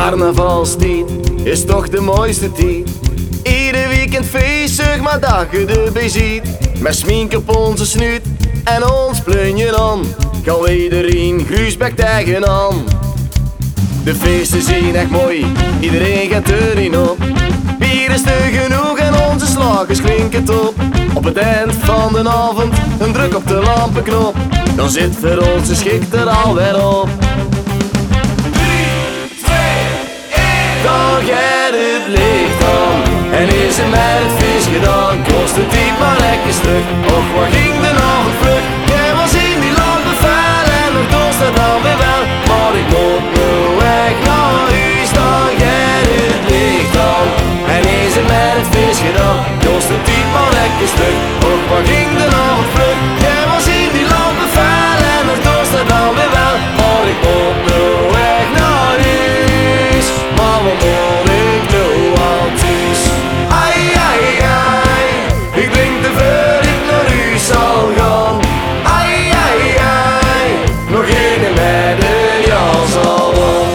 Carnavalstijd is toch de mooiste tijd. Ieder weekend feestig, maar dat je erbij ziet. Met smink op onze snuit en ons plunje aan. Gaan iedereen gruusbek tegenaan. De feesten zijn echt mooi, iedereen gaat erin op. Bier is te genoeg en onze slagers klinken top. Op het eind van de avond een druk op de lampenknop. Dan zit voor onze schik er alweer op. 3, 2, 1. Dan gaat het licht aan en is er met het feest gedaan. Kost het diep maar lekker stuk. Och, wat ging de avond vlug. Jij was in die lang bevel en nog dorst het dan weer wel. Maar ik moet nu weg naar huis. Dan gaat het licht aan en is er met het feest gedaan. Kost het diep maar lekker stuk. Och, wat ging de avond vlug. Jij was in die lang bevel en nog dorst het dan weer wel. Maar ik moet nu weg naar huis. Maar wat moet ik nu altijd? Ai, ai, ai. Ik drink te veel, ik naar huis zal gaan. Ai, ai, ai. Nog één met de jas al om.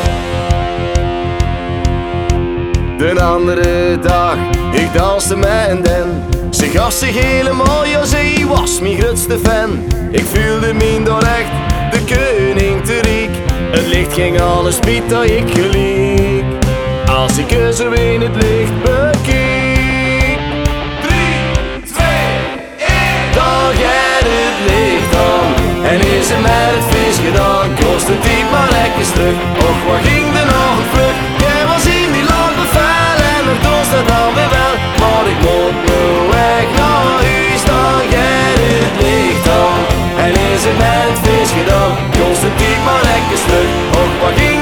De andere dag, ik danste met een den. Ze gaf zich helemaal, ja, zij was mijn grootste fan. Ik voelde me door echt de koning te riek. Het licht ging alles piet dat ik geliek. Als ik er zo in het licht bekeek. 3, 2, 1. Dan gaat het licht aan en is er met het feest gedaan. Kost het diep maar lekker stuk. Och, wat ging de avond vlug. Jij was in die lang bevel en nog dorst het dan weer wel. Maar ik moet nu weg naar huis. Dan gaat het licht aan en is er met het feest gedaan. Kost het diep maar lekker stuk. Och, wat ging